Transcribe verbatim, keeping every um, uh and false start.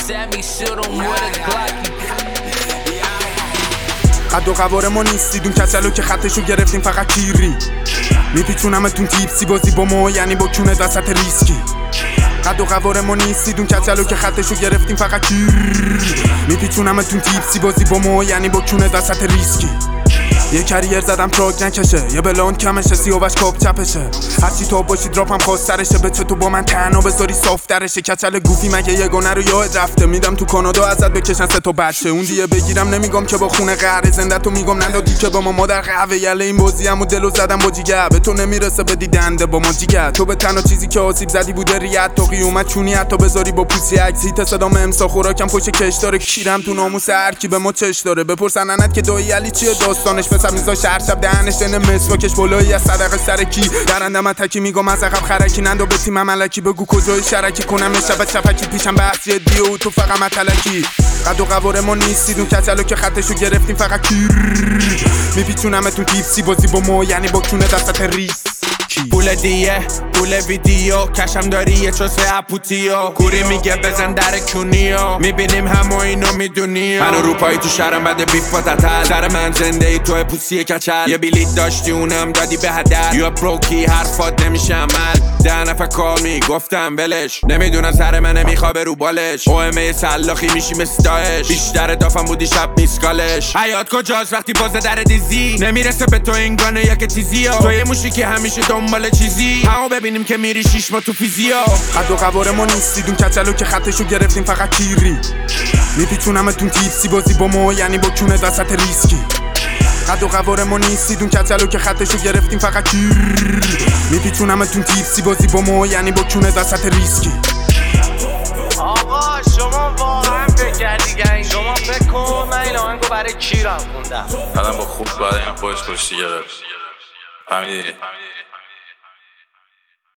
at me, shoot him with a Glocky. قد و قوار ما نیستید اون کچلو که خطشو گرفتیم فقط کیری میپیچونمتون تیپسی بازی با ما یعنی با کونه دست ریسکی قد و قوار ما نیستید اون کچلو که خطشو گرفتیم فقط کیری میپیچونمتون تیپسی بازی با ما یعنی با کونه دست ریسکی یه کریر زدم تراک نکشه یه بلاند کمشه سیاوش کاپ چپشه هرچی تا باشی دراپم خواسترشه به تو با من تنها بذاری صافترشه کچل گوفی مگه یگانه رو یاد رفته میدم تو کانادا ازت بکشن سه تا بچه اون دیگه بگیرم نمیگم که با خونه قهر زنده تو میگم ندادی که با ما مادر قهوه یله این بازی همو دلو زدم با جیگه به تو نمیرسه بدی دنده با ما جیگه تو به تنها چیزی که آسیب زدی بوده ریت تو قیومت چونی حتی بذاری با پوسی عکسی تا صدام امسا خوراکم پشت کش داره کیرم تو ناموس هر کی به ما چش داره بپرسن انت که دایی علی چیه داستانش پسر میذاش هر شب دهنش دنه مسواکش بالایی از صدقه سر کی درندم تکی میگم از عقب خرکی نندو به تیم ملکی بگو کجای شرکی کنم شب چپکی پیشم بحث جدیه و تو فقط متلکی قد و قوار ما نیستید اون کچلو که خطشو گرفتیم فقط کیر میپیچونمتون تیپسی بازی با ما یعنی با کونه دستت ریس پول دیه پول ویدیو کشم داری یه چوسه اپوتیو کوری میگه بزن در کونیو میبینیم همو اینو میدونی من اروپایی تو شهرم بده بیف با تتل سر من زنده ای تو پوسی کچل یه بلیت داشتی اونم دادی به هدر یا بروکی حرفات نمیشه عمل ده نفر کال می گفتم ولش نمیدونم سر منه میخوابه رو بالش اومه سلاخی میشی مستاش بیشتر دافم بودی شب میسکالش حیات کجاست وقتی بازه در دیزی نمیرسه به تو این گانه یک تیزی ها تو یه موشی که همیشه دنبال چیزی همو ببینیم که میری شیش ما تو فیزیا قد و قوار ما نیستید اون کچلو که خطشو گرفتیم فقط کیری میپیچونمتون تیپسی بازی با ما یعنی با کونه دست ریسکی قد و قوار ما نیستید اون کچلو که خطشو گرفتیم فقط کیری میپیچونمتون تیپسی بازی با ما یعنی با کونه دست ریسکی آقا شما واقعا فکر کردی گنگ شما فکر کن من این آهنگو برای کیرم خوندم آدم با خوب باید این خودش کشتی گرفت فهمیدی؟